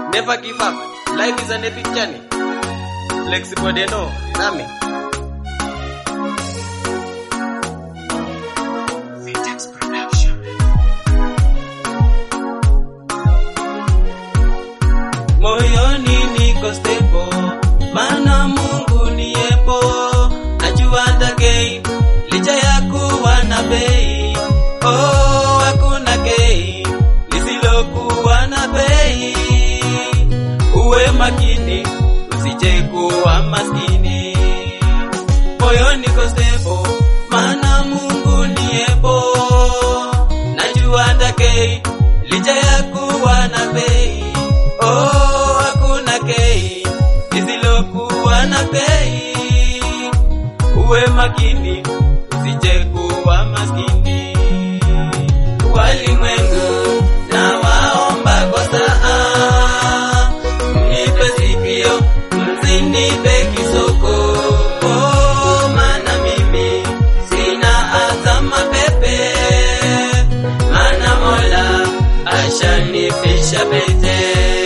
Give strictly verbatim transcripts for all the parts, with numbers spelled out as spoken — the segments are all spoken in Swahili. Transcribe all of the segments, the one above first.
Never give up. Life is an epic journey. Flexible de no, nami. Vitex Production. Moyoni niko stable, maana Mungu niepo. Najua ndagei, licha ya kuwa na bei. Oh, hakuna gei, lisilokuwa na bei. Uwe makini, usije kuwa maskini. Moyoni niko stable, maana Mungu niepo. Najua ndagei, licha ya kuwa na bei. Oh, hakuna gei, lisilokuwa na bei. Uwe makini, usije kuwa maskini. Walimwengu na waomba kwa saa, mnipe sikio, msinipe kisoko. Oh, maana mimi sina azama pepe, maana Mola ashanifisha pete.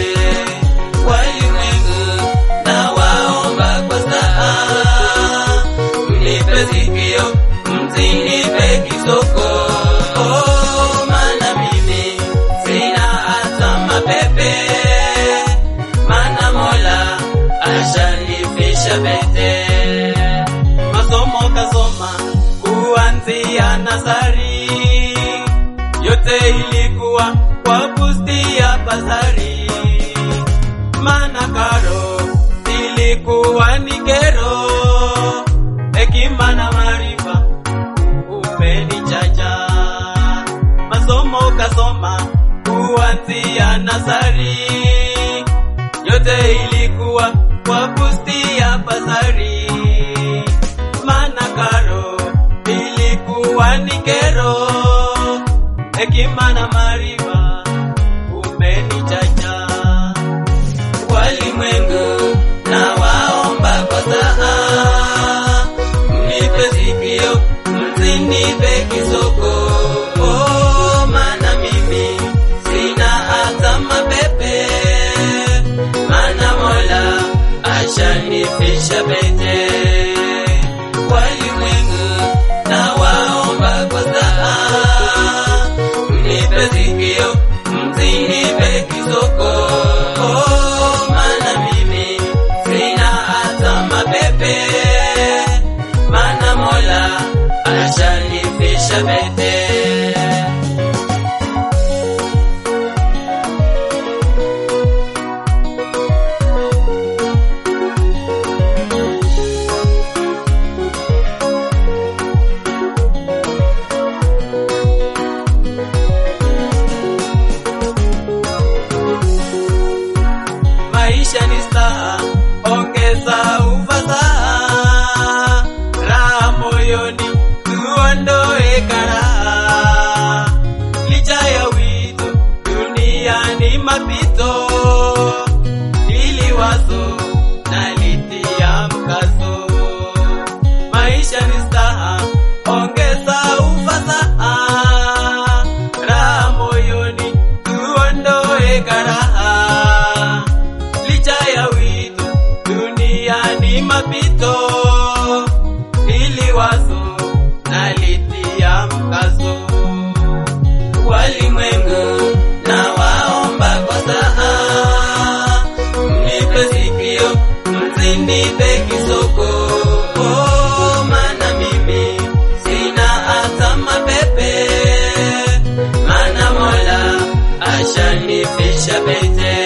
Walimwengu na waomba kwa saa, mnipe sikio, msinipe kisoko. Oh, maana mimi sina azama pepe, maana Mola ashanifisha pete. Masomo kasoma kuanzia nasari, yote ilikuwa kwa busti ya basari. Maana karo ilikuwa ni kero, hekima na maarifa umenijaja. Masomo kasoma kuanzia nasari, yote ilikuwa kwa busti ya basari. Maana karo ilikuwa ni kero, hekima na maarifa umenijaja. Walimwengu na waomba kwa saa, mnipe sikio, msinipe kisoko. Oh, maana mimi sina azama pepe, maana Mola ashanifisha pete. Walimwengu na waomba kwa saa, mnipe sikio, msinipe kisoko. Oh, maana mimi sina azama pepe, maana Mola ashanifisha pete. Maisha ni staa, ongeza ufasaha. Raha moyoni, tuondoe karaha. Licha ya wito, dunia ni mapito. Ili wazo, nalitia mkazo. Maisha ni staa, ongeza ufasaha. Raha moyoni, tuondoe karaha. Licha ya wito, dunia ni mapito. Ili wazo, nalitia mkazo. Walimwengu na waomba kwa saa, mnipe sikio, msinipe kisoko. Oh, maana mimi sina azama pepe, maana Mola ashanifisha pete.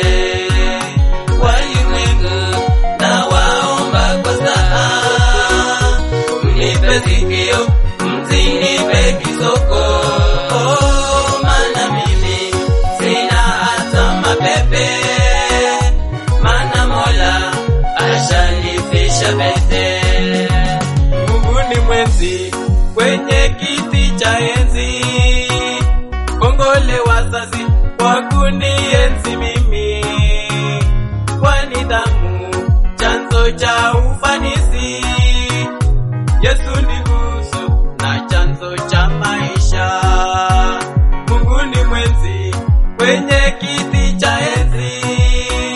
Walimwengu na waomba kwa saa, mnipe sikio, msinipe kisoko. Oh, maana mimi sina azama pepe, maana Mola ashanifisha pete. Mungu ni mwenzi kwenye kiti cha enzi, kongole wazazi kwa kunienzi mimi. Kwa nidhamu chanzo cha ufanisi, Yesu ni nguzo na chanzo cha maisha. Mungu ni mwenzi kwenye kiti cha enzi,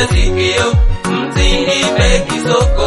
sikio, msinipe kisoko.